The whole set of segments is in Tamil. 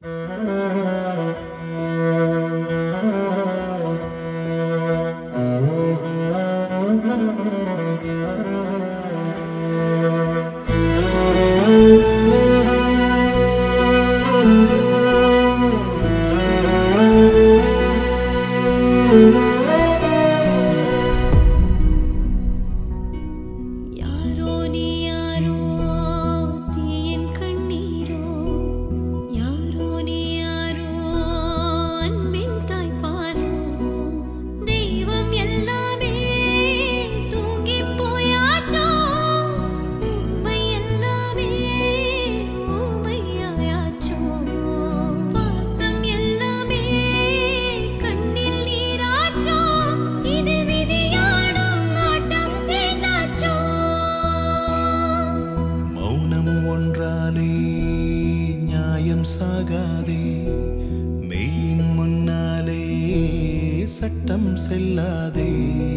சாகாதே மெயின் முன்னாலே சட்டம் செல்லாதே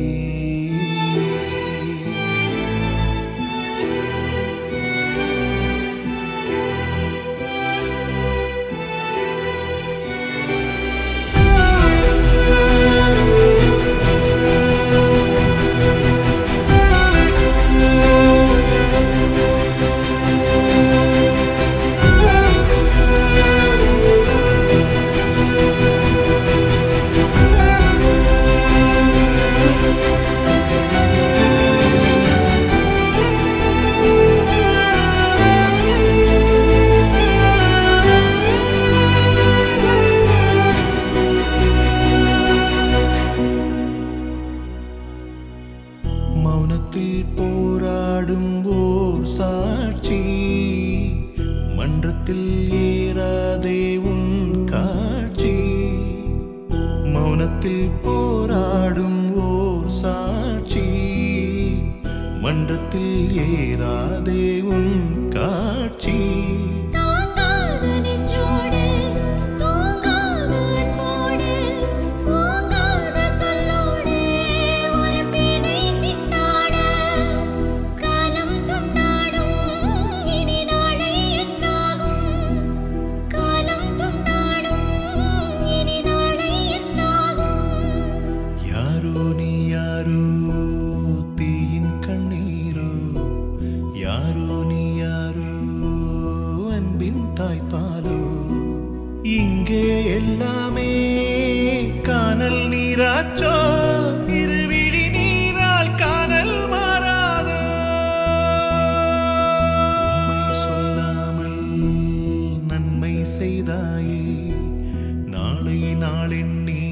மௌனத்தில் போராடும் ஓர் சாட்சி மன்றத்தில் ஏறாதே உன் காட்சி மௌனத்தில் போராடும் ஓர் சாட்சி மன்றத்தில் ஏறாதே உன் காட்சி தாய்ப்பாலோ இங்கே எல்லாமே கானல் நீராச்சோ இருவிழி நீரால் கானல் மாறாதோ உண்மை சொல்லாமல் நன்மை செய்தாயே நாளை நாளெண்ணி